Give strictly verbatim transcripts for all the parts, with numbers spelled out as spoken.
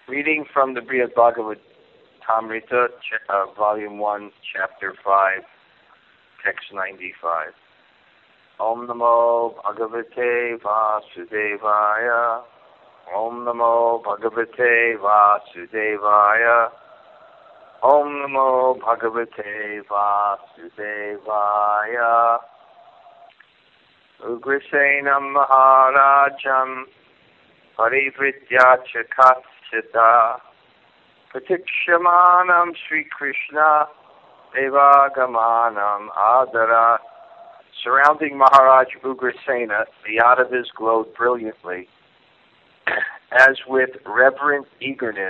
Reading from the Brihad Bhagavatamrita, ch- uh, Volume one, Chapter five, Text ninety-five. Om Namo Bhagavate Vasudevaya. Om Namo Bhagavate Vasudevaya. Om Namo Bhagavate Vasudevaya. Ugrasenam Maharajam Parivritya Chakatsita Pratikshamanam Sri Krishna Devagamanam Adara. Surrounding Maharaj Ugrasena, the Yadavas glowed brilliantly, as with reverent eagerness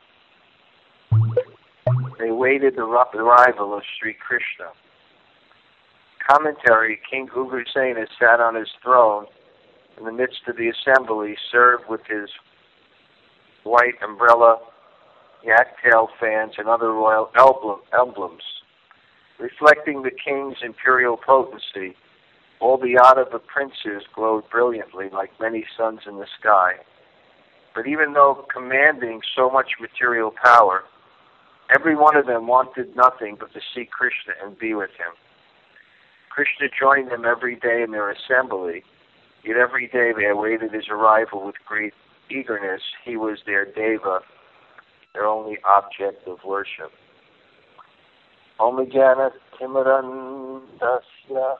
they waited the arrival of Sri Krishna. Commentary: King Ugrasena sat on his throne in the midst of the assembly, served with his white umbrella, yak-tail fans, and other royal emblems. Reflecting the king's imperial potency, all the Yadava princes glowed brilliantly like many suns in the sky. But even though commanding so much material power, every one of them wanted nothing but to see Krishna and be with him. Krishna joined them every day in their assembly, yet every day they awaited his arrival with great eagerness. He was their deva, their only object of worship. Om Jana Timarandasya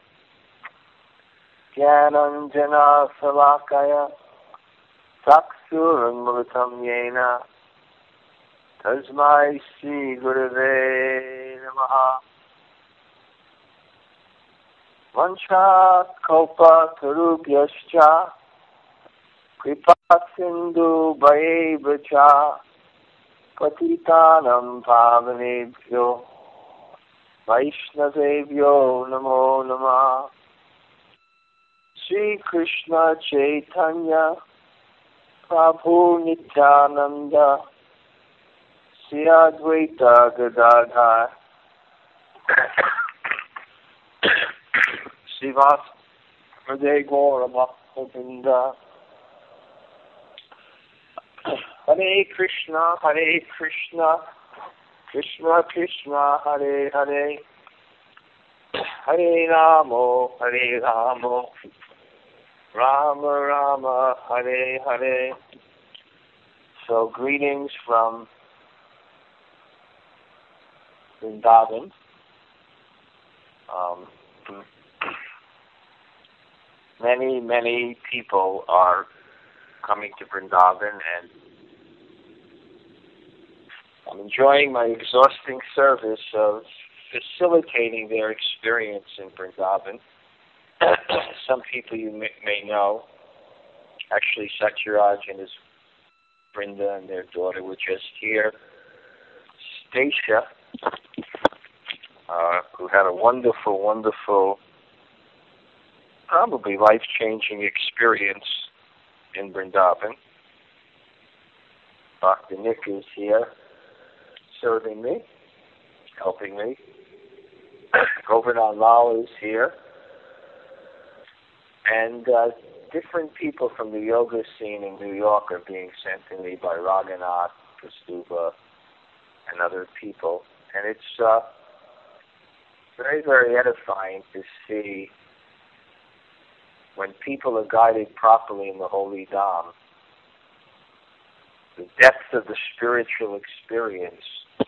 Jnananjana Salakaya Saksuramritam Yena Tasmai Sri Gurave Namaha. Vansha Kopa Tarubhyascha Kripa Sindhu Bhayevacha Patitanam Pavanebhyo Vaishnavebhyo Namo Namah. Sri Krishna Chaitanya Prabhu Nityananda Sri Advaita Gadadhar Srivas Hare Gaura Bhakta. Hare Krishna, Hare Krishna, Krishna Krishna, Hare Hare, Hare Rama, Hare Rama, Rama Rama, Hare Hare. So greetings from Vrindavan. Um, many, many people are coming to Vrindavan, and I'm enjoying my exhausting service of facilitating their experience in Vrindavan. Some people you may, may know, actually Satyaraj and his Vrinda and their daughter were just here. Stacia, uh, who had a wonderful, wonderful, probably life-changing experience in Vrindavan. Doctor Nick is here, serving me, helping me. Govardhan Lal is here. And uh, different people from the yoga scene in New York are being sent to me by Raghunath, Kastuba, and other people. And it's uh, very, very edifying to see when people are guided properly in the Holy Dham, the depth of the spiritual experience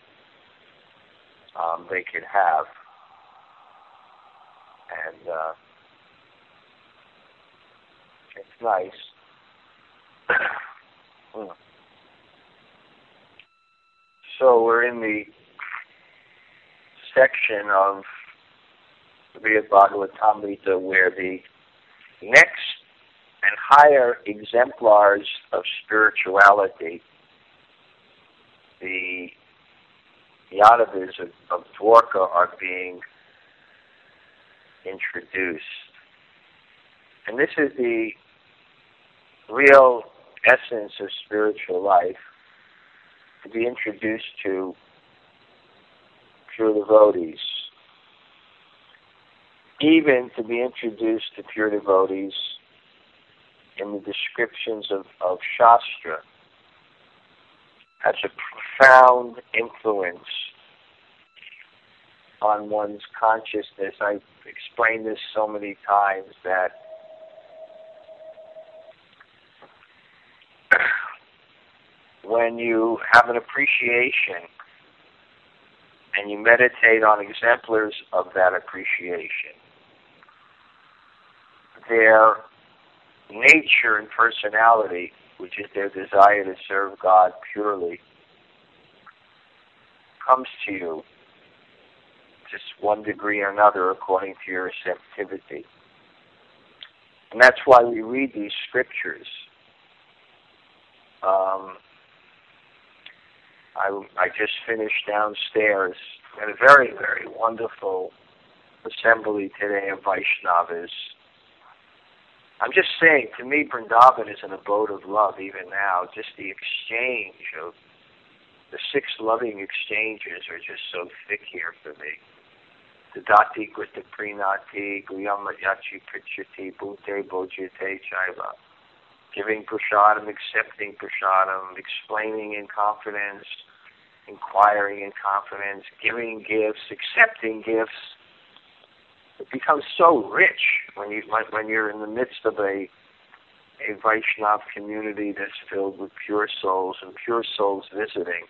um, they can have. And uh, it's nice. mm. So we're in the section of the Brihad Bhagavatamrita where the next and higher exemplars of spirituality, the Yadavas of, of Dwarka, are being introduced. And this is the real essence of spiritual life, to be introduced to pure devotees. Even to be introduced to pure devotees in the descriptions of, of Shastra has a profound influence on one's consciousness. I've explained this so many times that when you have an appreciation and you meditate on exemplars of that appreciation, their nature and personality, which is their desire to serve God purely, comes to you just one degree or another according to your receptivity. And that's why we read these scriptures. Um, I, I just finished downstairs at a very, very wonderful assembly today of Vaishnavas. I'm just saying, to me, Vrindavan is an abode of love even now. Just the exchange of the six loving exchanges are just so thick here for me. The Dati Krita Prinati, Guyamayachi Prichati, Bhute Bojite Chaiva. Giving prasadam, accepting prasadam, explaining in confidence, inquiring in confidence, giving gifts, accepting gifts. It becomes so rich when you when you're in the midst of a a Vaishnav community that's filled with pure souls and pure souls visiting.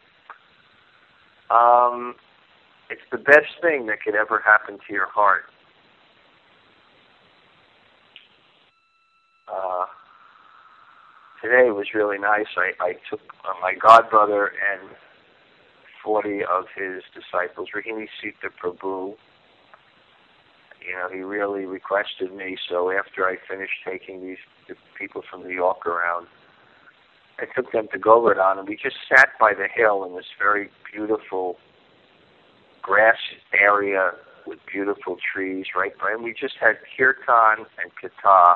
Um, it's the best thing that could ever happen to your heart. Uh, today was really nice. I, I took uh, my godbrother and forty of his disciples, Rahini Sita Prabhu. You know, he really requested me, so after I finished taking these the people from New York around, I took them to Govardhan, and we just sat by the hill in this very beautiful grass area with beautiful trees right by, and we just had kirtan and katha,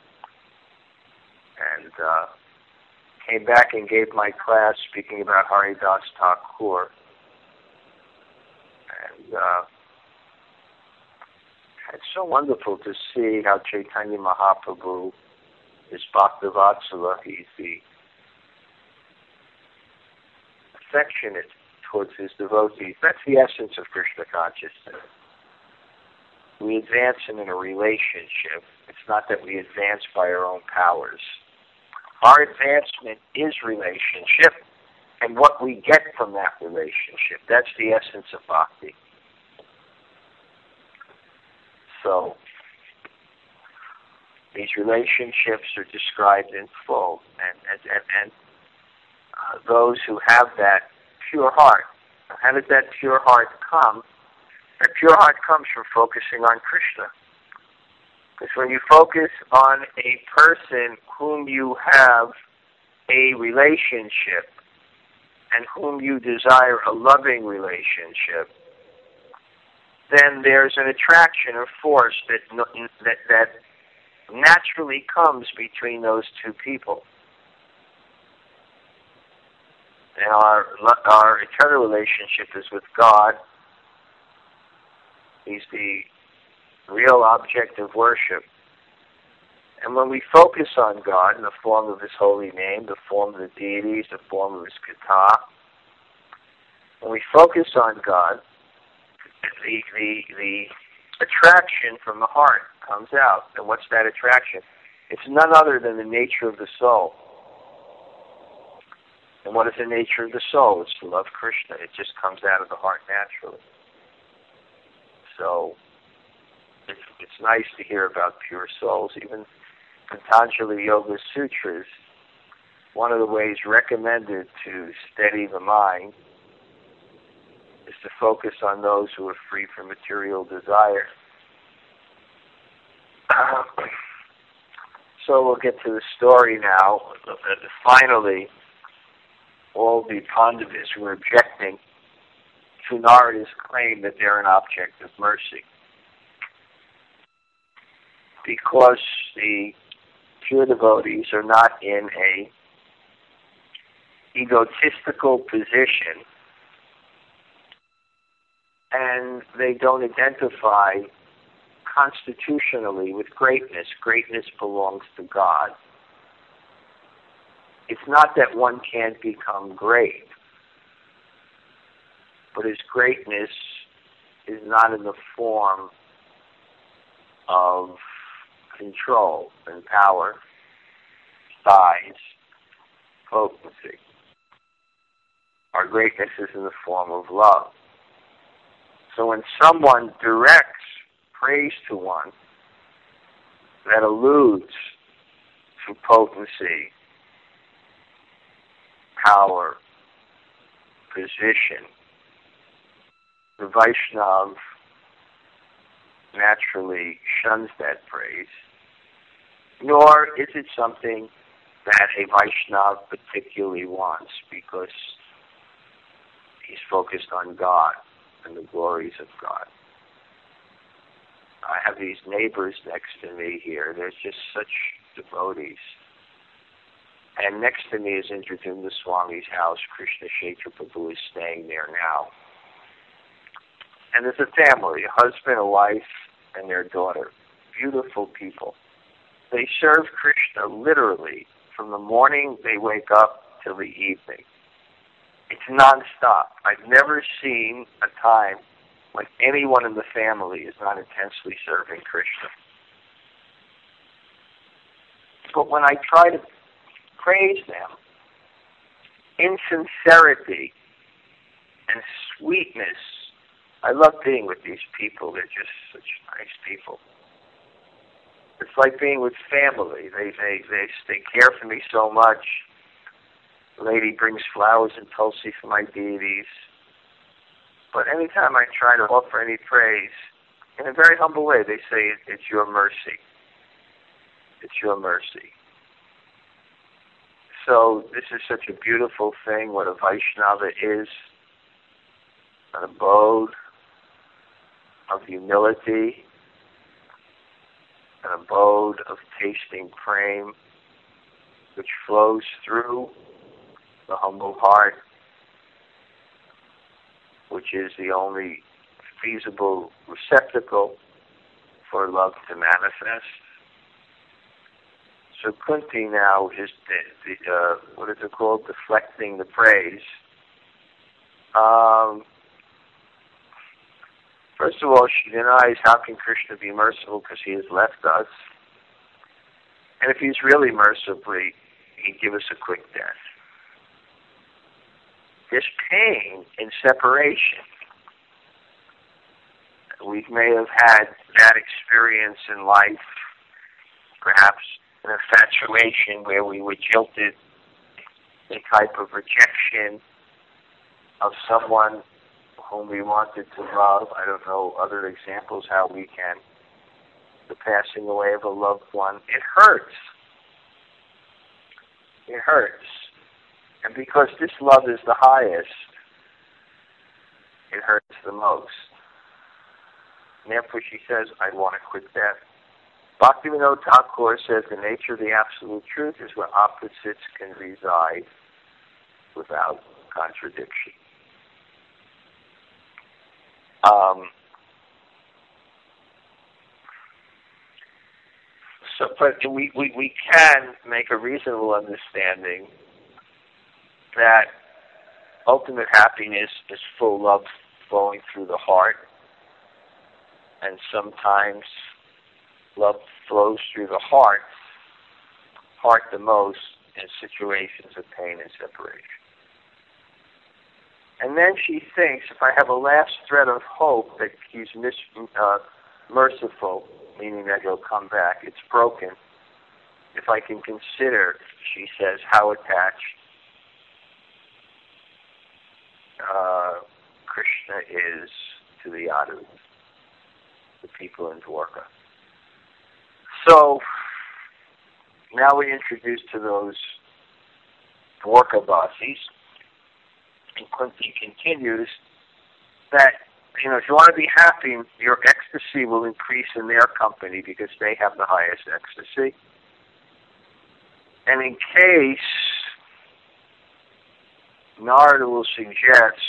and uh, came back and gave my class speaking about Haridas Thakur, and uh, it's so wonderful to see how Chaitanya Mahaprabhu is Bhakta-Vatsala. He's the affectionate towards his devotees. That's the essence of Krishna consciousness. We advance in a relationship. It's not that we advance by our own powers. Our advancement is relationship, and what we get from that relationship. That's the essence of bhakti. So, these relationships are described in full, and and, and, and uh, those who have that pure heart, how does that pure heart come? That pure heart comes from focusing on Krishna. Because when you focus on a person whom you have a relationship and whom you desire a loving relationship, then there's an attraction or force that that that naturally comes between those two people. And our our eternal relationship is with God. He's the real object of worship. And when we focus on God in the form of His holy name, the form of the deities, the form of His katha, when we focus on God, the, the, the attraction from the heart comes out. And what's that attraction? It's none other than the nature of the soul. And what is the nature of the soul? It's to love Krishna. It just comes out of the heart naturally. So, it's, it's nice to hear about pure souls. Even Patanjali Yoga Sutras, one of the ways recommended to steady the mind is to focus on those who are free from material desire. So we'll get to the story now. Finally, all the Pandavas were objecting to Narada's claim that they're an object of mercy, because the pure devotees are not in a egotistical position, and they don't identify constitutionally with greatness. Greatness belongs to God. It's not that one can't become great, but his greatness is not in the form of control and power, size, potency. Our greatness is in the form of love. So when someone directs praise to one that alludes to potency, power, position, the Vaishnav naturally shuns that praise, nor is it something that a Vaishnav particularly wants because he's focused on God and the glories of God. I have these neighbors next to me here. They're just such devotees. And next to me is Indradyumna Swami's house. Krishna Kshetra Prabhu is staying there now. And there's a family, a husband, a wife, and their daughter. Beautiful people. They serve Krishna literally from the morning they wake up till the evening. It's nonstop. I've never seen a time when anyone in the family is not intensely serving Krishna. But when I try to praise them in sincerity and sweetness, I love being with these people. They're just such nice people. It's like being with family. They they they they care for me so much. The lady brings flowers and tulsi for my deities. But anytime I try to offer any praise, in a very humble way, they say, it's your mercy. It's your mercy. So this is such a beautiful thing, what a Vaishnava is, an abode of humility, an abode of tasting prem, which flows through the humble heart, which is the only feasible receptacle for love to manifest. So Kunti now is the, the uh, what is it called? Deflecting the praise. Um, first of all, she denies how can Krishna be merciful because he has left us. And if he's really mercifully, he'd give us a quick death. There's pain in separation. We may have had that experience in life, perhaps an infatuation where we were jilted, a type of rejection of someone whom we wanted to love. I don't know other examples how we can. The passing away of a loved one. It hurts. It hurts. And because this love is the highest, it hurts the most. And therefore she says, I want to quit that. Bhaktivinoda Thakur says the nature of the absolute truth is where opposites can reside without contradiction. Um, so, but we, we, we can make a reasonable understanding that ultimate happiness is full love flowing through the heart, and sometimes love flows through the heart, heart the most, in situations of pain and separation. And then she thinks, if I have a last thread of hope that he's mis- uh, merciful, meaning that he'll come back, it's broken. If I can consider, she says, how attached Uh, Krishna is to the Yadus, the people in Dwarka. So now we introduce to those Dwarka Vasis, and Kunti continues that, you know, if you want to be happy, your ecstasy will increase in their company because they have the highest ecstasy. And in case Narada will suggest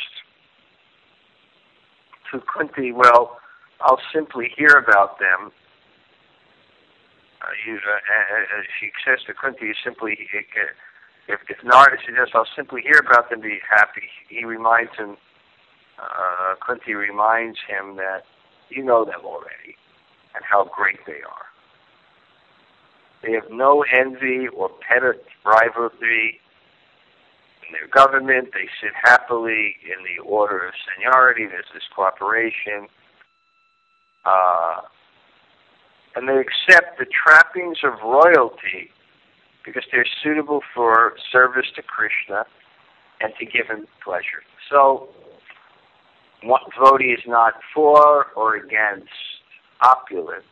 to Kunti, well, I'll simply hear about them. Uh, you, uh, uh, she says to Kunti, you simply, if, if Narada suggests, I'll simply hear about them, be happy. He reminds him uh, Kunti reminds him that you know them already and how great they are. They have no envy or petty rivalry in their government. They sit happily in the order of seniority. There's this cooperation. Uh, and they accept the trappings of royalty because they're suitable for service to Krishna and to give him pleasure. So, one devotee is not for or against opulence.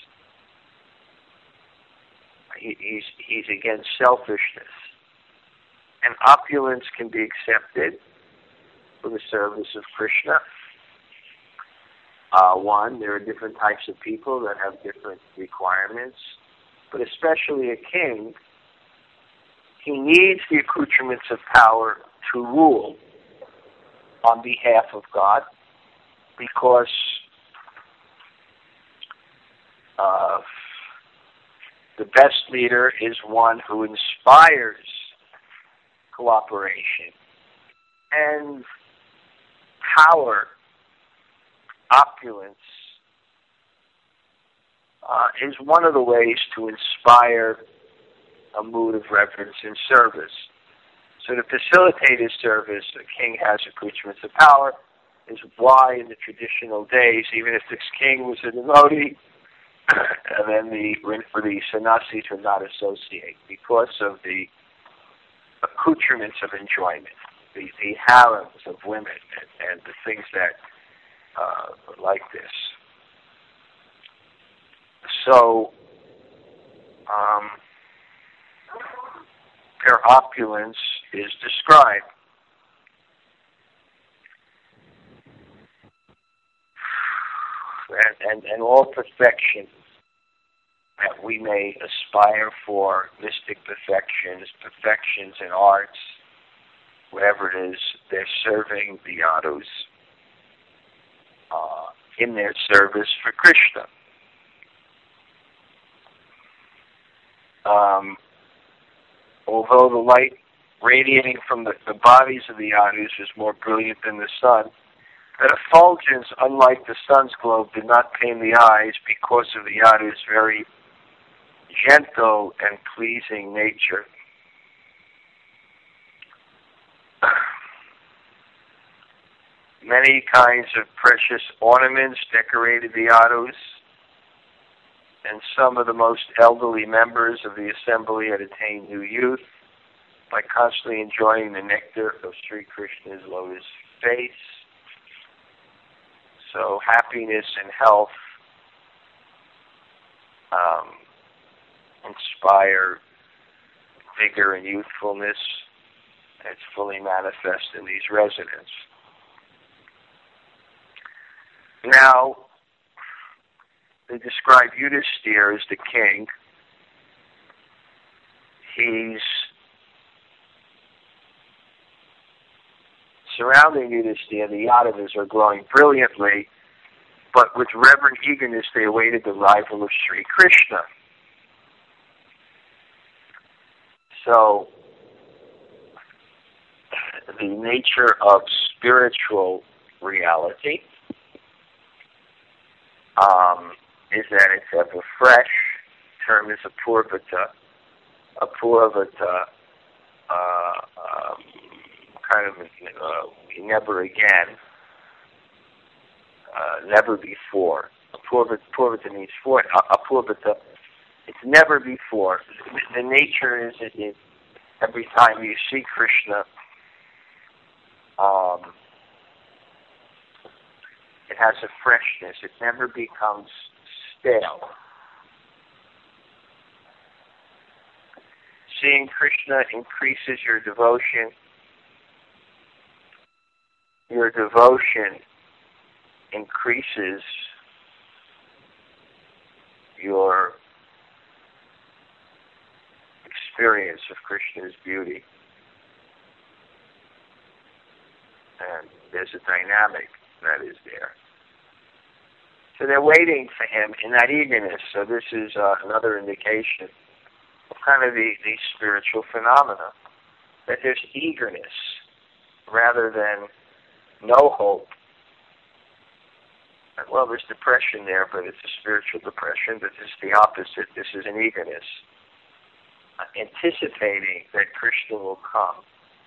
He, he's, he's against selfishness. And opulence can be accepted for the service of Krishna. Uh, one, there are different types of people that have different requirements, but especially a king, he needs the accoutrements of power to rule on behalf of God, because uh, the best leader is one who inspires cooperation. And power, opulence, uh, is one of the ways to inspire a mood of reverence and service. So to facilitate his service, the king has accoutrements of power, is why in the traditional days, even if this king was a devotee, and then the for the sannyasis would not associate because of the accoutrements of enjoyment, the, the harems of women and, and the things that uh, like this. So, um, their opulence is described. And, and, and all perfection that we may aspire for, mystic perfections, perfections in arts, whatever it is, they're serving the yadus uh, in their service for Krishna. Um, although the light radiating from the, the bodies of the yadus is more brilliant than the sun, that effulgence, unlike the sun's glow, did not pain the eyes because of the yadus' very gentle and pleasing nature. Many kinds of precious ornaments decorated the yadus, and some of the most elderly members of the assembly had attained new youth by constantly enjoying the nectar of Sri Krishna's lotus face. So happiness and health um, inspire vigor and youthfulness, and it's fully manifest in these residents. Now, they describe Yudhisthira as the king. He's surrounding Yudhisthira. The Yadavas are glowing brilliantly, but with reverent eagerness they awaited the arrival of Sri Krishna. So, the nature of spiritual reality um, is that it's ever fresh. The term is apurvata. Apurvata, uh, um, kind of uh, never again, uh, never before. Apurvata, apurvata means for. Apurvata, it's never before. The nature is that it, every time you see Krishna, um, it has a freshness. It never becomes stale. Seeing Krishna increases your devotion. Your devotion increases your experience of Krishna's beauty. And there's a dynamic that is there. So they're waiting for him in that eagerness. So this is uh, another indication of kind of the, the spiritual phenomena, that there's eagerness rather than no hope well, there's depression there, but it's a spiritual depression. But this is the opposite. This is an eagerness, uh, anticipating that Krishna will come.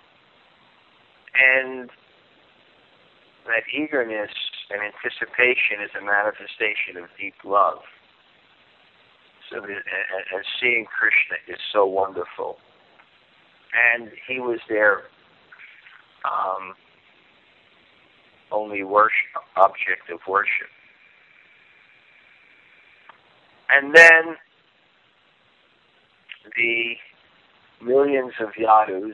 And that eagerness and anticipation is a manifestation of deep love. So that, and seeing Krishna is so wonderful. And he was their um, only worship, object of worship. And then the millions of yadus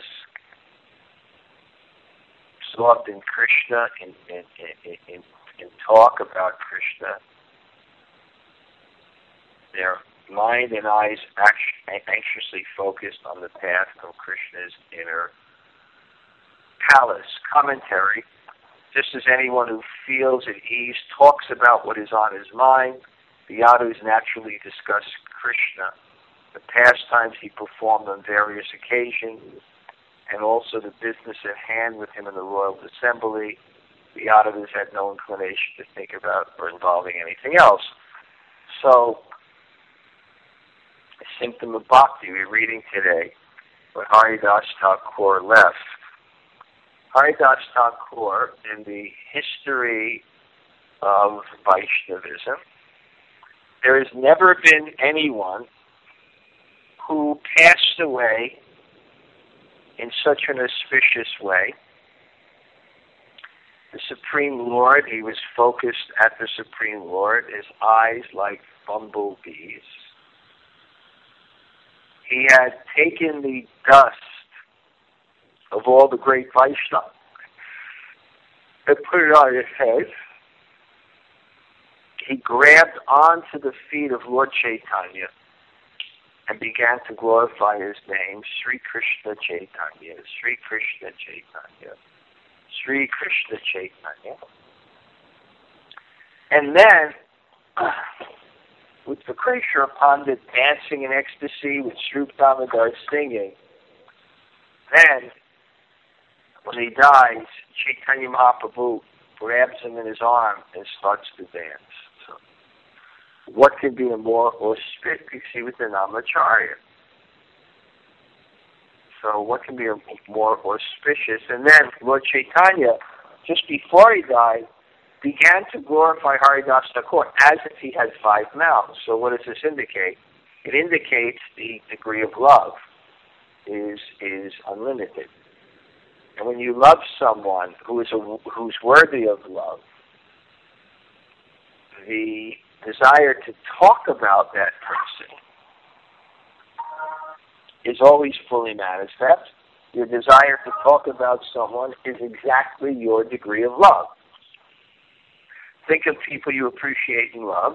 absorbed in Krishna, in, in, in, in, in talk about Krishna, their mind and eyes anxiously focused on the path from Krishna's inner palace. Commentary: just as anyone who feels at ease talks about what is on his mind, the yadus naturally discuss Krishna, the pastimes he performed on various occasions, and also the business at hand with him in the royal assembly. The yadus had no inclination to think about or involving anything else. So, a symptom of bhakti we're reading today, when Haridas Thakur left. Haridas Thakur, in the history of Vaishnavism, there has never been anyone who passed away in such an auspicious way. The Supreme Lord, he was focused at the Supreme Lord, his eyes like bumblebees. He had taken the dust of all the great Vaishnavas and put it on his head. He grabbed onto the feet of Lord Chaitanya and began to glorify his name, Sri Krishna Chaitanya, Sri Krishna Chaitanya, Sri Krishna Chaitanya. And then, with Vikreshwar Pandit dancing in ecstasy, with Srup Damodar singing, then, when he dies, Chaitanya Mahaprabhu grabs him in his arm and starts to dance. So, what could be a more auspicious? You see, with the Namacharya. So, what can be a more auspicious? And then Lord Chaitanya, just before he died, began to glorify Haridas Thakur as if he had five mouths. So, what does this indicate? It indicates the degree of love is is unlimited. And when you love someone who is a, who's worthy of love, the desire to talk about that person is always fully manifest. Your desire to talk about someone is exactly your degree of love. Think of people you appreciate and love,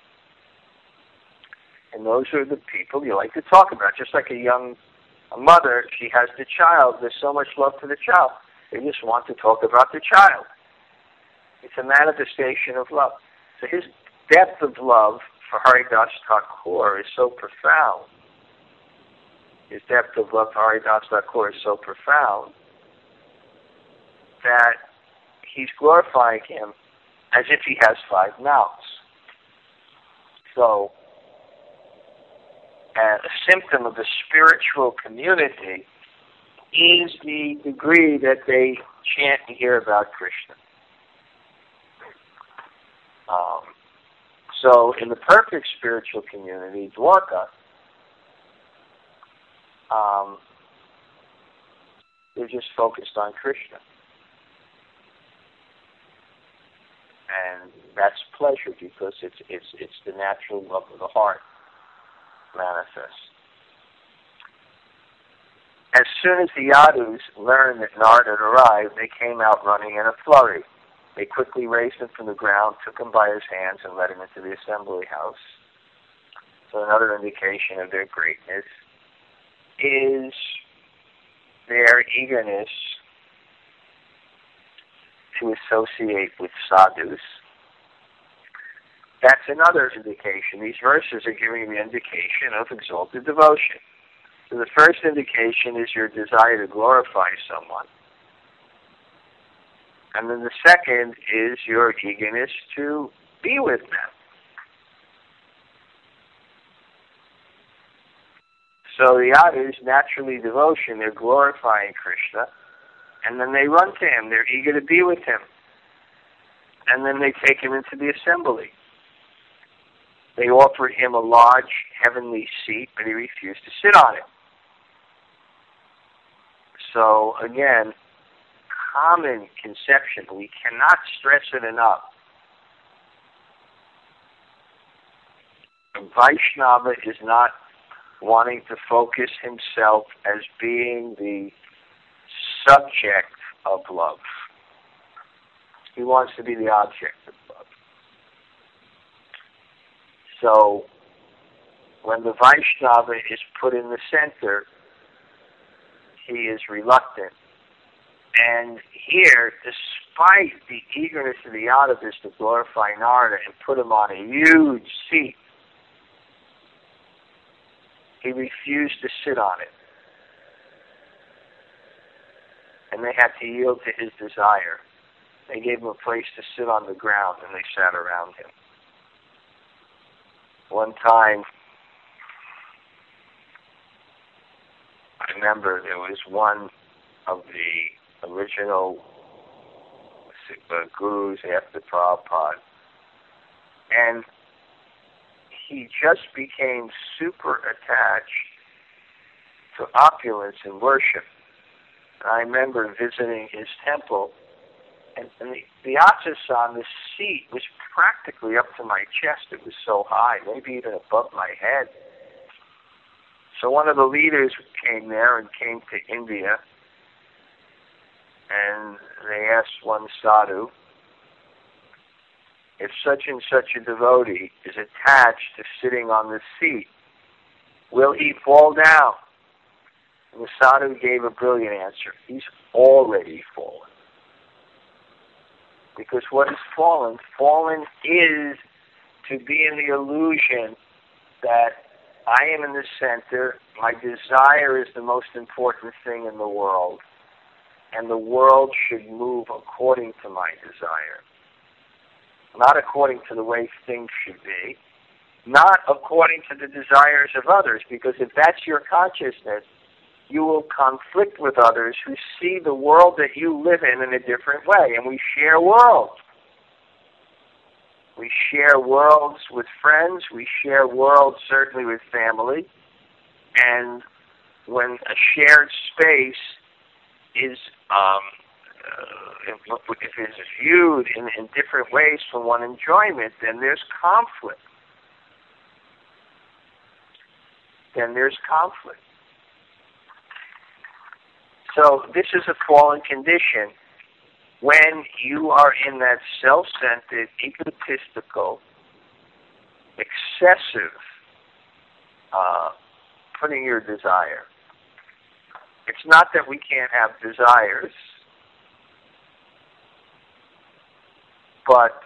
and those are the people you like to talk about. Just like a young a mother, she has the child. There's so much love for the child. They just want to talk about the child. It's a manifestation of love. So his depth of love for Haridas Thakur is so profound. His depth of love for Haridas Thakur is so profound that he's glorifying him as if he has five mouths. So, and a symptom of the spiritual community is the degree that they chant and hear about Krishna. Um, so, in the perfect spiritual community, Dwarka, um, they're just focused on Krishna. And that's pleasure because it's it's it's the natural love of the heart manifest. As soon as the Yadus learned that Narada had arrived, they came out running in a flurry. They quickly raised him from the ground, took him by his hands, and led him into the assembly house. So another indication of their greatness is their eagerness to associate with sadhus. That's another indication. These verses are giving the indication of exalted devotion. So the first indication is your desire to glorify someone. And then the second is your eagerness to be with them. So the others, naturally devotion, they're glorifying Krishna, and then they run to him. They're eager to be with him. And then they take him into the assembly. They offered him a large heavenly seat, but he refused to sit on it. So again, common conception, we cannot stress it enough. Vaishnava is not wanting to focus himself as being the subject of love. He wants to be the object of love. So, when the Vaishnava is put in the center, he is reluctant. And here, despite the eagerness of the Yadavas to glorify Narada and put him on a huge seat, he refused to sit on it. And they had to yield to his desire. They gave him a place to sit on the ground, and they sat around him. One time, I remember there was one of the original uh, gurus after Prabhupada, and he just became super attached to opulence and worship. And I remember visiting his temple, and, and the, the asana on the seat was practically up to my chest. It was so high, maybe even above my head. So one of the leaders came there and came to India, and they asked one sadhu, if such and such a devotee is attached to sitting on the seat, will he fall down? And the sadhu gave a brilliant answer. He's already fallen. Because what is fallen? Fallen is to be in the illusion that I am in the center, my desire is the most important thing in the world, and the world should move according to my desire. Not according to the way things should be, not according to the desires of others, because if that's your consciousness, you will conflict with others who see the world that you live in in a different way, and we share worlds. We share worlds with friends, we share worlds certainly with family, and when a shared space is um, uh, if, if it is viewed in, in different ways for one enjoyment, then there's conflict. Then there's conflict. So this is a fallen condition. When you are in that self-centered, egotistical, excessive, uh, putting your desire. It's not that we can't have desires, but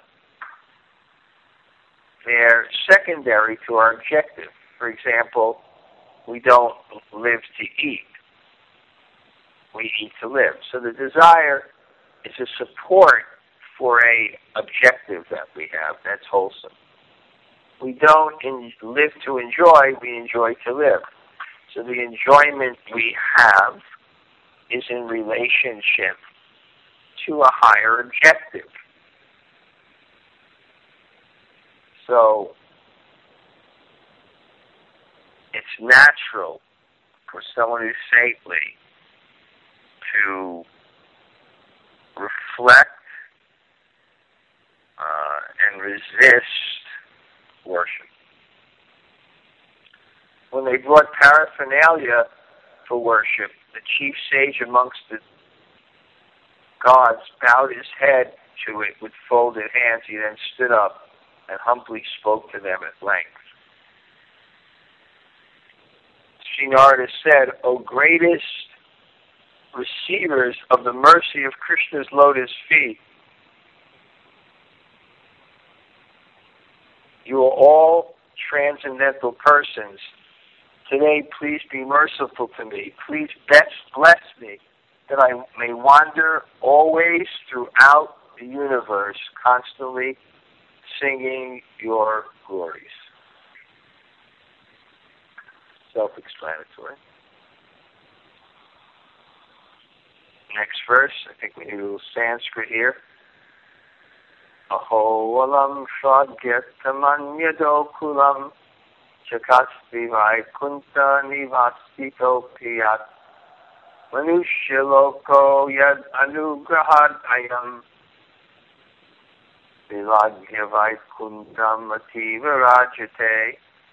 they're secondary to our objective. For example, we don't live to eat. We eat to live. So the desire is a support for a objective that we have that's wholesome. We don't in, live to enjoy, we enjoy to live. So the enjoyment we have is in relationship to a higher objective. So it's natural for someone who's saintly to reflect uh, and resist worship. When they brought paraphernalia for worship, the chief sage amongst the gods bowed his head to it with folded hands. He then stood up and humbly spoke to them at length. Sri Narada said, O greatest receivers of the mercy of Krishna's lotus feet, you are all transcendental persons. Today, please be merciful to me. Please bless me that I may wander always throughout the universe, constantly singing your glories. Self-explanatory. Next verse, I think we need a little Sanskrit here. Aho alam shadgyatam yado kulam chakasti vaikunta nivasito piyat manushya loko yad anugrahad ayam vilagya vaikuntam ativa rajate.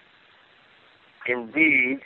Indeed,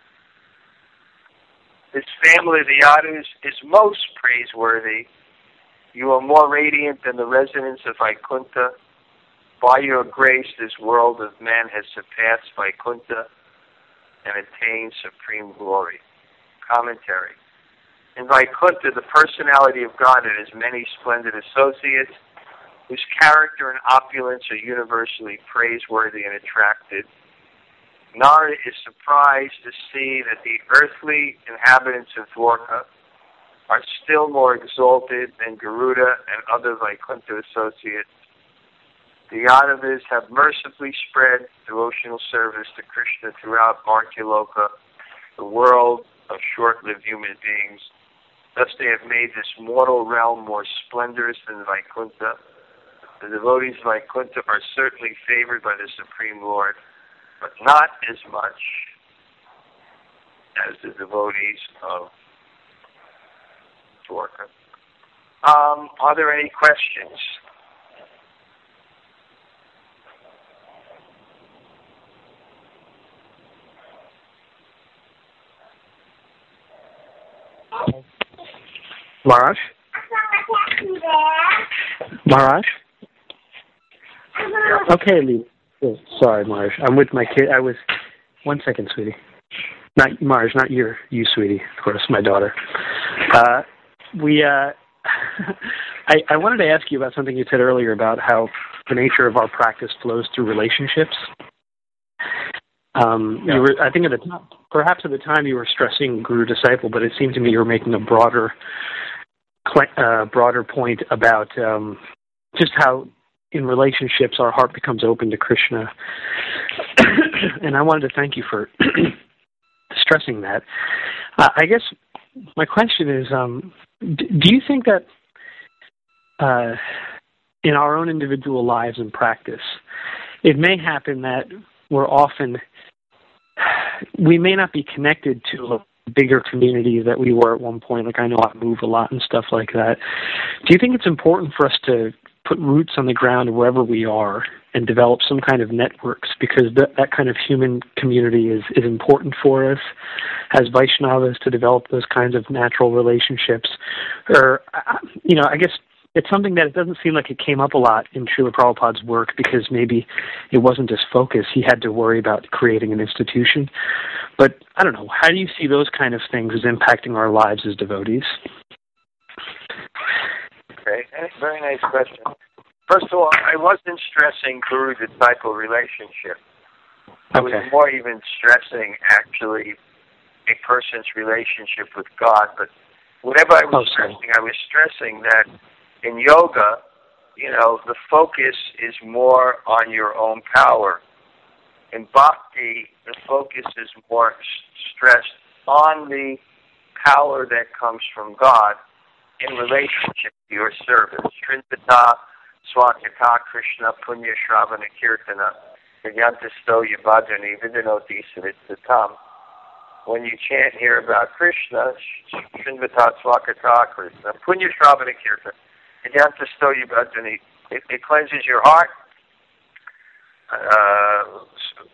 this family of the Yadus is most praiseworthy. You are more radiant than the residents of Vaikuntha. By your grace, this world of men has surpassed Vaikuntha and attained supreme glory. Commentary. In Vaikuntha, the personality of God and his many splendid associates, whose character and opulence are universally praiseworthy and attractive, Narada is surprised to see that the earthly inhabitants of Dwarka are still more exalted than Garuda and other Vaikuntha associates. The Yadavas have mercifully spread devotional service to Krishna throughout Martyaloka, the world of short-lived human beings. Thus they have made this mortal realm more splendorous than Vaikuntha. The devotees of Vaikuntha are certainly favored by the Supreme Lord, but not as much as the devotees of Dwarka. Um, are there any questions? Maharaj? Maharaj? Okay, Lee. Oh, sorry, Maharaj. I'm with my kid. I was... One second, sweetie. Not Maharaj, not you, you, sweetie. Of course, my daughter. Uh, we, uh... I, I wanted to ask you about something you said earlier about how the nature of our practice flows through relationships. Um, yeah. you were, I think at the time, perhaps at the time you were stressing guru-disciple, but it seemed to me you were making a broader, uh, broader point about um, just how in relationships our heart becomes open to Krishna. And I wanted to thank you for stressing that. Uh, I guess my question is, um, d- do you think that uh, in our own individual lives and practice, it may happen that we're often, we may not be connected to a bigger community that we were at one point. Like I know I move a lot and stuff like that. Do you think it's important for us to put roots on the ground wherever we are and develop some kind of networks, because that, that kind of human community is, is important for us as Vaishnavas to develop those kinds of natural relationships? Or, you know, I guess it's something that it doesn't seem like it came up a lot in Srila Prabhupada's work because maybe it wasn't his focus. He had to worry about creating an institution. But I don't know, how do you see those kind of things as impacting our lives as devotees? Okay, very nice question. First of all, I wasn't stressing guru-disciple relationship. I was Okay. more even stressing, actually, a person's relationship with God. But whatever I was Oh, stressing, I was stressing that in yoga, you know, the focus is more on your own power. In bhakti, the focus is more stressed on the power that comes from God in relationship to your service. Shrintata, Swakata, Krishna, Punya, Shravana, Kirtana, Yantasto, Yabhajani, Vidinoti, Savitsatam. When you chant here about Krishna, Shrintata, Swakata, Krishna, Punya, Shravana, Kirtana, Yantasto, Yabhajani, it, it cleanses your heart. Uh,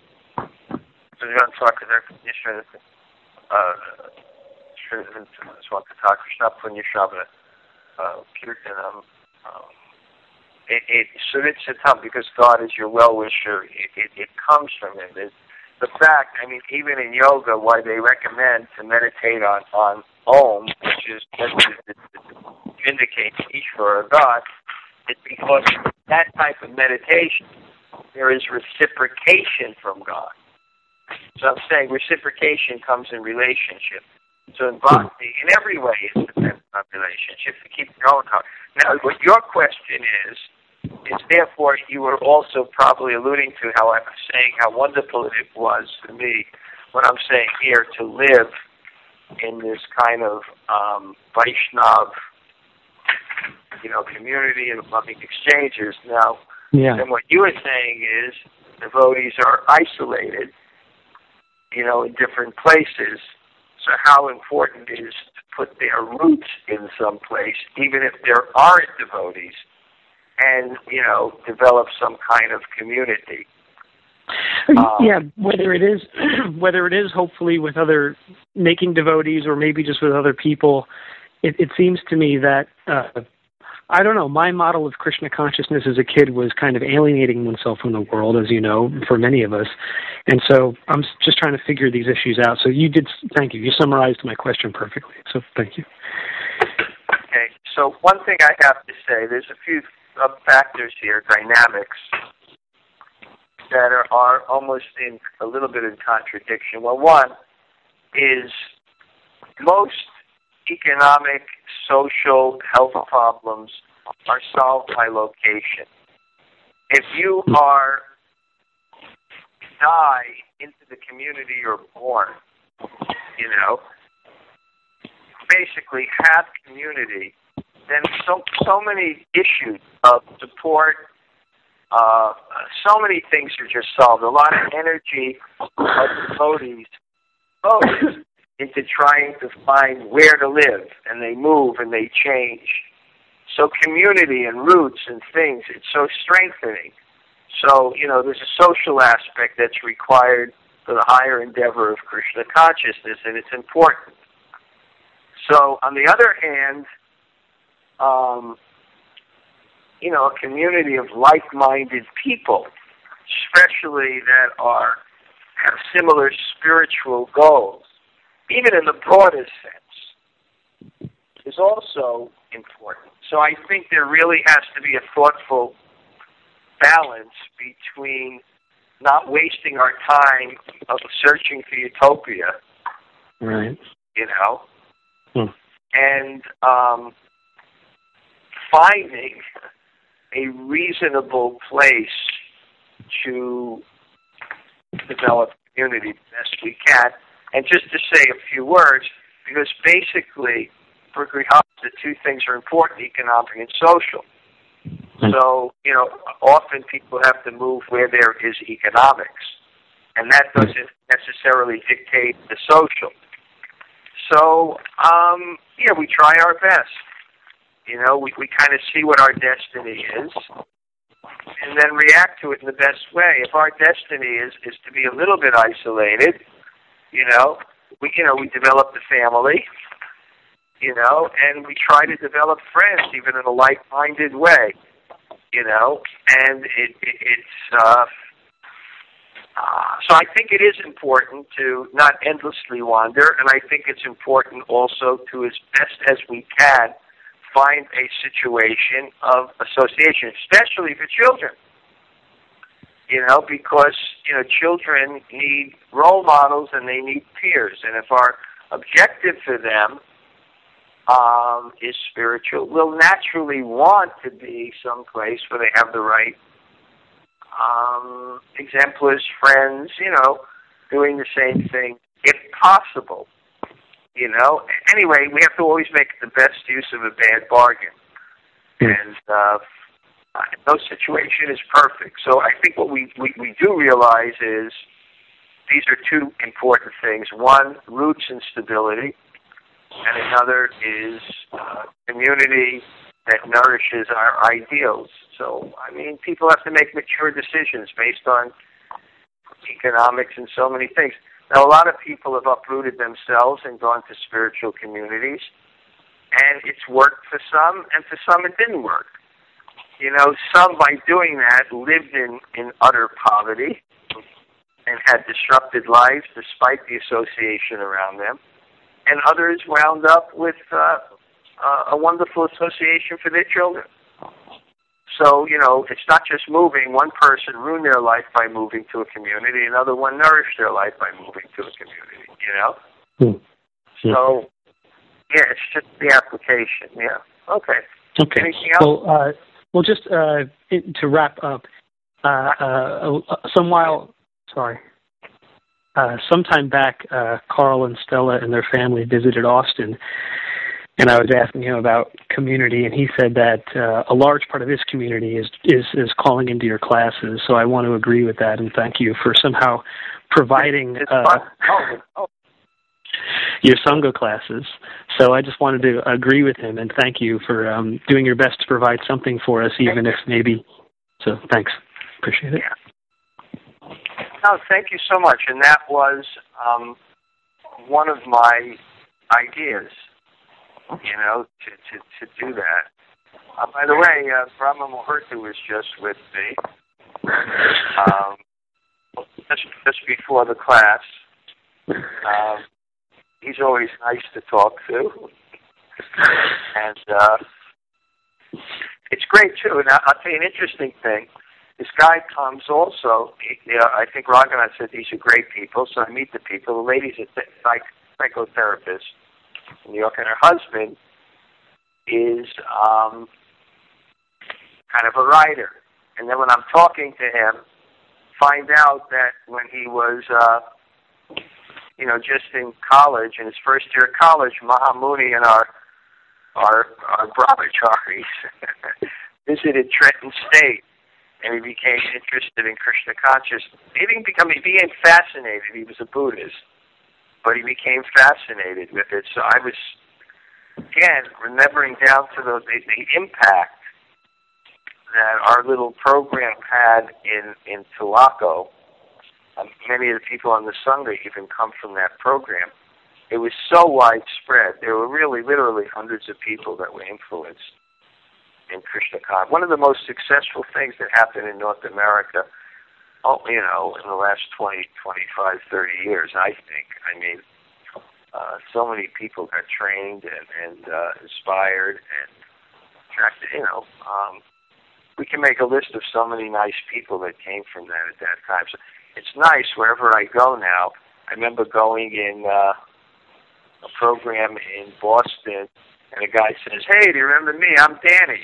Swakata, Krishna, Punya, Shravana. Uh, Kirtanam, um, it, it Savitsatam, because God is your well-wisher, it, it, it comes from Him. It's the fact, I mean, even in yoga, why they recommend to meditate on, on Om, which is to indicate Ishvara, God, it's because that type of meditation, there is reciprocation from God. So I'm saying reciprocation comes in relationship. So in bhakti, in every way, it depends on relationship to keep your own heart. Now, what your question is, is therefore you were also probably alluding to how I'm saying how wonderful it was for me, what I'm saying here, to live in this kind of um, Vaishnav, you know, community and loving exchanges. Now, yeah. then what you were saying is devotees are isolated, you know, in different places. So how important it is to put their roots in some place, even if there aren't devotees, and, you know, develop some kind of community. Um, yeah, whether it is, whether it is hopefully with other making devotees or maybe just with other people, it, it seems to me that, uh, I don't know, my model of Krishna consciousness as a kid was kind of alienating oneself from the world, as you know, for many of us. And so I'm just trying to figure these issues out. So you did, thank you. You summarized my question perfectly. So thank you. Okay. So one thing I have to say, there's a few uh, factors here, dynamics, that are, are almost in a little bit in contradiction. Well, one is most economic, social, health problems are solved by location. If you are die into the community you're born, you know, basically have community, then so so many issues of support, uh, so many things are just solved. A lot of energy of devotees goes into trying to find where to live, and they move and they change. So community and roots and things, it's so strengthening. So, you know, there's a social aspect that's required for the higher endeavor of Krishna consciousness, and it's important. So, on the other hand, um, you know, a community of like-minded people, especially that are have similar spiritual goals, even in the broadest sense, is also important. So I think there really has to be a thoughtful balance between not wasting our time of searching for utopia, right? You know, hmm. and um, finding a reasonable place to develop community the best we can. And just to say a few words, because basically for Grihastha, two things are important, economic and social. Mm-hmm. So, you know, often people have to move where there is economics, and that doesn't necessarily dictate the social. So, um, yeah, we try our best. You know, we, we kind of see what our destiny is, and then react to it in the best way. If our destiny is, is to be a little bit isolated, you know, we you know we develop the family, you know, and we try to develop friends, even in a like-minded way, you know, and it, it it's uh, uh, so I think it is important to not endlessly wander, and I think it's important also to, as best as we can, find a situation of association, especially for children. You know, because, you know, children need role models and they need peers. And if our objective for them um, is spiritual, we'll naturally want to be someplace where they have the right um, exemplars, friends, you know, doing the same thing, if possible. You know, anyway, we have to always make the best use of a bad bargain. And uh, no situation is perfect. So I think what we, we, we do realize is these are two important things. One, roots and stability, and another is uh, community that nourishes our ideals. So, I mean, people have to make mature decisions based on economics and so many things. Now, a lot of people have uprooted themselves and gone to spiritual communities, and it's worked for some, and for some it didn't work. You know, some, by doing that, lived in, in utter poverty and had disrupted lives despite the association around them, and others wound up with uh, uh, a wonderful association for their children. So, you know, it's not just moving. One person ruined their life by moving to a community. Another one nourished their life by moving to a community, you know? Hmm. So, yeah, it's just the application, yeah. Okay. Okay. Anything else? Well, uh, Well, just uh, it, to wrap up, uh, uh, some while, sorry, uh, sometime back, uh, Carl and Stella and their family visited Austin, and I was asking him about community, and he said that uh, a large part of his community is, is is calling into your classes. So I want to agree with that, and thank you for somehow providing uh, your Sangha classes. So I just wanted to agree with him, and thank you for um, doing your best to provide something for us, even if maybe. So thanks, appreciate it. Yeah. No, thank you so much, and that was um, one of my ideas. You know, to, to, to do that. Uh, by the way, uh, Brahma Muhurta was just with me, um, just, just before the class. Um, he's always nice to talk to. And uh, it's great, too. And I'll tell you an interesting thing. This guy comes also, he, uh, I think Raghunath said these are great people, so I meet the people. The lady's a psych- psychotherapist in New York, and her husband is um, kind of a writer. And then when I'm talking to him, find out that when he was, uh, you know, just in college, in his first year of college, Mahamuni and our our, our brahmacharis visited Trenton State, and he became interested in Krishna consciousness. He didn't become, he became fascinated. He was a Buddhist. But he became fascinated with it. So I was, again, remembering down to the, the, the impact that our little program had in, in Tulaco. Um, many of the people on the Sangha even come from that program. It was so widespread. There were really, literally hundreds of people that were influenced in Krishna consciousness. One of the most successful things that happened in North America, oh, you know, in the last twenty, twenty-five, thirty years, I think. I mean, uh, so many people got trained and, and uh, inspired and attracted, you know. Um, we can make a list of so many nice people that came from that at that time. So it's nice wherever I go now. I remember going in uh, a program in Boston, and a guy says, "Hey, do you remember me? I'm Danny."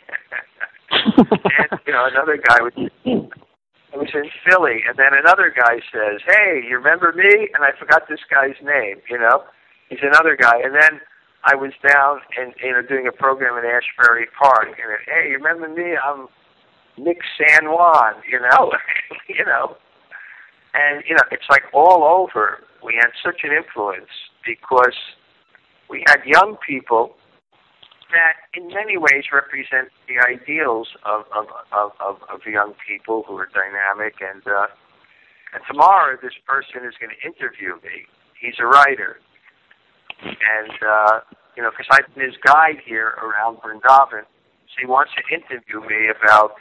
And, you know, another guy was... I was in Philly, and then another guy says, "Hey, you remember me?" And I forgot this guy's name, you know. He's another guy. And then I was down and, you know, doing a program in Ashbury Park, and, "Hey, you remember me? I'm Nick San Juan," you know. you know. And, you know, it's like all over. We had such an influence because we had young people that in many ways represent the ideals of of, of, of, of young people who are dynamic. And, uh, and tomorrow this person is going to interview me. He's a writer. And, uh, you know, because I've been his guide here around Vrindavan, so he wants to interview me about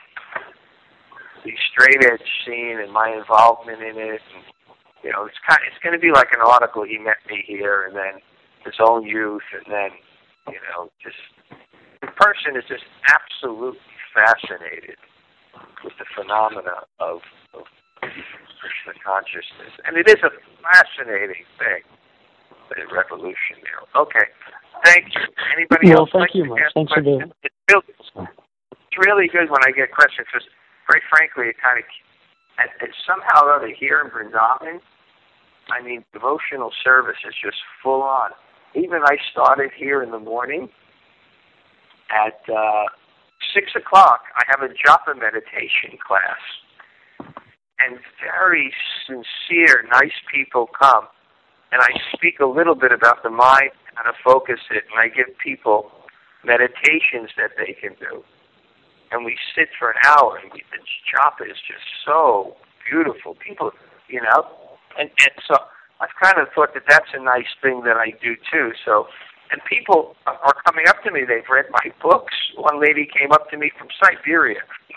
the straight edge scene and my involvement in it. And, you know, it's kind of, it's going to be like an article. He met me here, and then his own youth, and then, you know, just the person is just absolutely fascinated with the phenomena of, of Krishna consciousness. And it is a fascinating thing, the revolution there. Okay. Thank you. Anybody well, else? Thank like you, Mark. Thanks for the... It's really, it's really good when I get questions, because, quite frankly, it kind of, it's somehow or other here in Vrindavan, I mean, devotional service is just full on. Even I started here in the morning at uh, six o'clock. I have a japa meditation class, and very sincere, nice people come, and I speak a little bit about the mind, how to focus it, and I give people meditations that they can do. And we sit for an hour, and we, the japa is just so beautiful. People, you know, and, and so I've kind of thought that that's a nice thing that I do too. So, and people are coming up to me. They've read my books. One lady came up to me from Siberia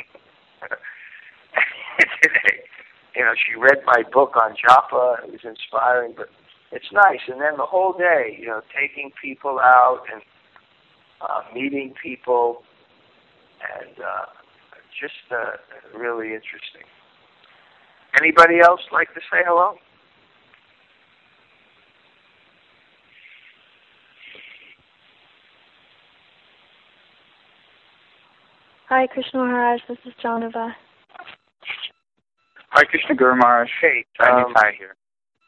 today. You know, she read my book on japa. It was inspiring, but it's nice. And then the whole day, you know, taking people out and uh, meeting people, and uh, just uh, really interesting. Anybody else like to say hello? Hi, Krishna Maharaj. This is Janava. Hi, Krishna Guru Maharaj. Hey, Shiny um, Thai here.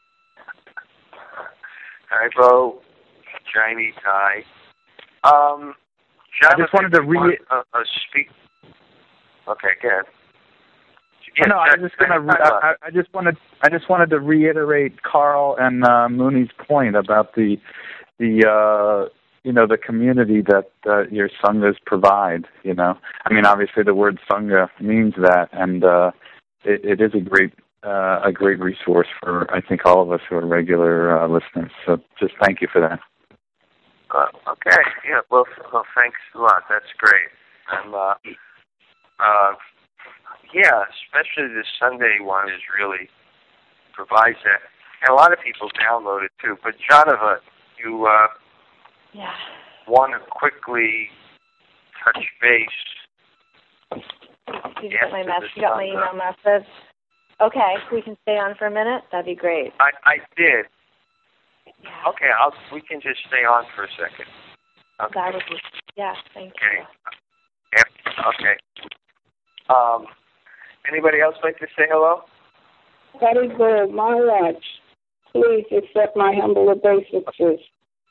Hi, Bo. Shiny Thai. Um, I just wanted to re- a, a speak. Okay, go ahead. Yeah, no, I was just gonna. Re- I, I just wanted. I just wanted to reiterate Carl and uh, Mooney's point about the, the uh, you know, the community that uh, your sanghas provide. You know, I mean, obviously the word sangha means that, and uh, it, it is a great, uh, a great resource for I think all of us who are regular uh, listeners. So just thank you for that. Uh, okay. Yeah. Well, well, thanks a lot. That's great. And uh, uh, yeah, especially the Sunday one is really provides that, and a lot of people download it too. But Janava, you uh, yeah. want to quickly touch base. You got my mess. You got my email message. Okay, we can stay on for a minute. That'd be great. I I did. Yeah. Okay, I'll. We can just stay on for a second. Okay. That would be. Yeah. Thank okay. you. Yeah. Okay. Um. Anybody else like to say hello? Very good, Maharaj. Please accept my humble obeisances.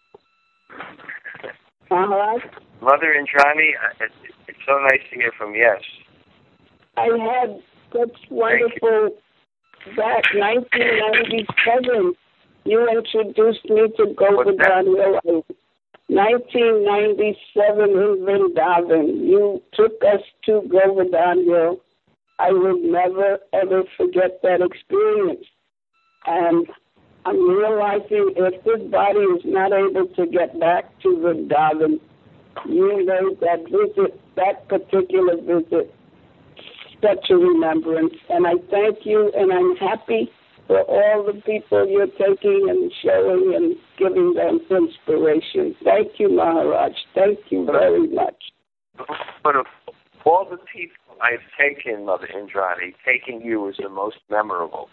Maharaj? Mother and Johnny, it's, it's so nice to hear from yes. I had such wonderful, back nineteen ninety-seven, you introduced me to Govardhan Hill. nineteen ninety-seven in Vrindavan, you took us to Govardhan Hill. I will never, ever forget that experience. And I'm realizing if this body is not able to get back to Vrindavan, you made that visit, that particular visit, such a remembrance. And I thank you, and I'm happy for all the people you're taking and showing and giving them inspiration. Thank you, Maharaj. Thank you very much. But of all the people I've taken, Mother Indrani, taking you is the most memorable.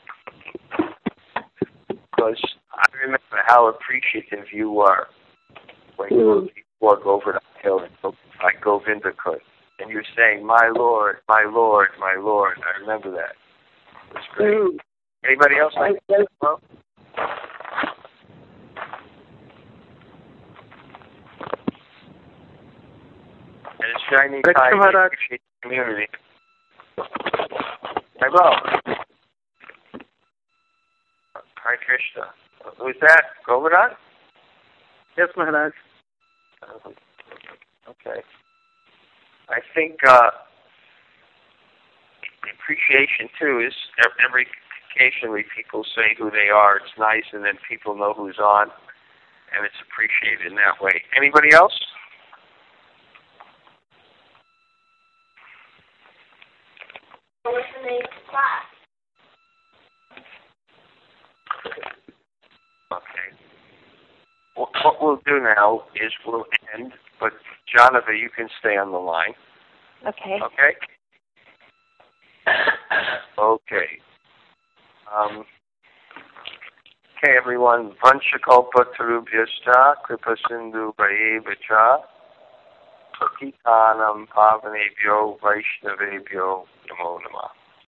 Because I remember how appreciative you were when you were before Govardhan Hill like Govinda could. And you're saying, my Lord, my Lord, my Lord. I remember that. It was great. Mm. Anybody else like that? Well? And it's shining time to appreciate the community. Hello. Hi, Krishna. Who's that? Govardhan? Yes, Maharaj. Okay. I think uh, the appreciation, too, is every occasionally people say who they are. It's nice, and then people know who's on, and it's appreciated in that way. Anybody else? Okay. What, what we'll do now is we'll end, but Janava, you can stay on the line. Okay. Okay? Okay. Um, okay, everyone. Vanchakalpa tarubhyascha kripa sindhu bhayevacha patitanam pavanebhyo vaishnavebhyo namo namah.